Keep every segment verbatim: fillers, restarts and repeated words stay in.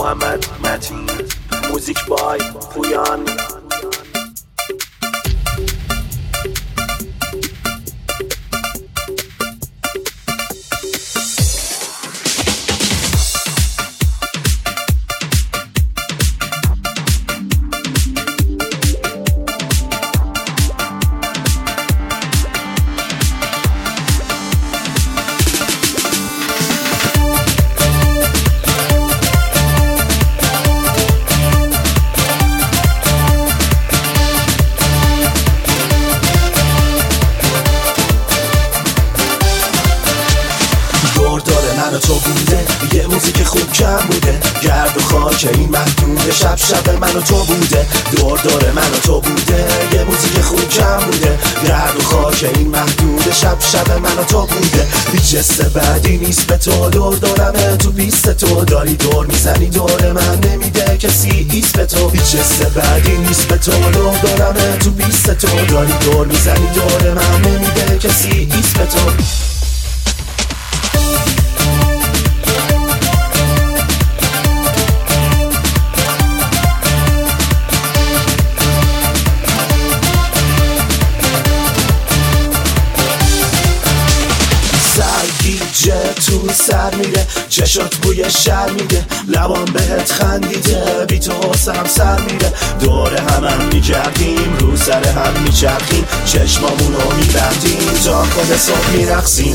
محمد متین، موزیک بای پویان. من و تو بوده یه موزیک خوب کم بوده، گرد و خاک این محدوده، شب شب من و تو بوده، دور دور من و تو بوده یه موزیک خوب کم بوده، گرد و خاک این محدوده، شب شب من و تو بوده. هیچ حس بعدی نیست به تو، دور دورمه تو پیست تو، داری دور میزنی دور من، نمیده کسی ایست به تو. هیچ حس بعدی نیست به تو، دور دورمه تو پیست تو، داری دور میزنی دور من، نمیده کسی ایست به تو. دیجه تو سر میره، چشات بوی شر میده، لبام بهت خندیده، بی تو حسم سر میره، دور هم هم میکردیم، رو سر هم میچرخیم، چشمامونو میبندیم، تا خود صبح میرقصیم.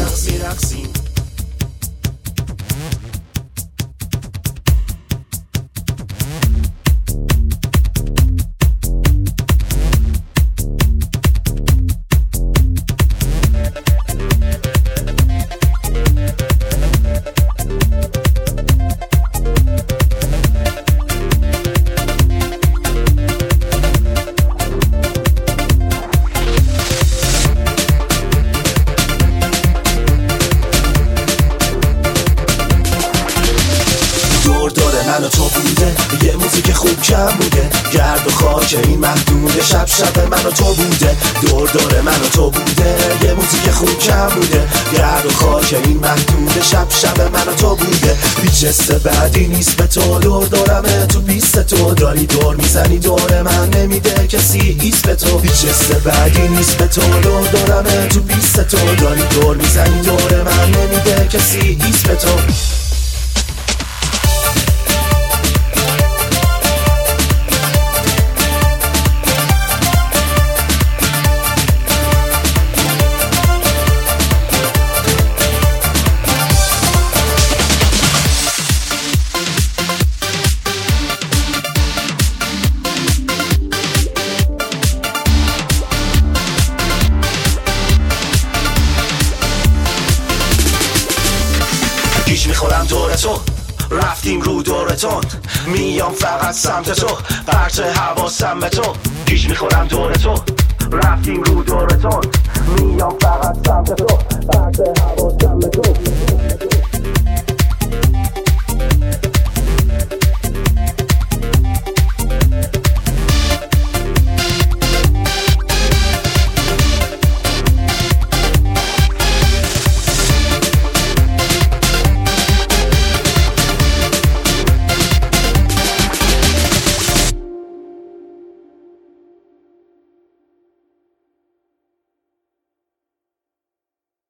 من و تو بوده یه موزیک خوب کم بوده، گرد و خاک این محدوده، شب شب من و تو بوده، دور دور من و تو بوده یه موزیک خوب کم بوده، گرد و خاک این محدوده، شب شب من و تو بوده. هیچ حس بعدی نیست به تو، دور دورمه تو پیست تو، داری دور میزنی دور من، نمیده کسی ایست به تو. هیچ حس بعدی نیست به تو، دور دورمه تو پیست تو، داری دور میزنی دور من، نمیده کسی ایست به تو. گیج میخورم دور تو، رفتیم رو دورتون، میام فقط سمت تو، پرت حواسم به تو. گیج میخورم دور تو، رفتیم رو دورتون، میام فقط سمت تو، پرت حواسم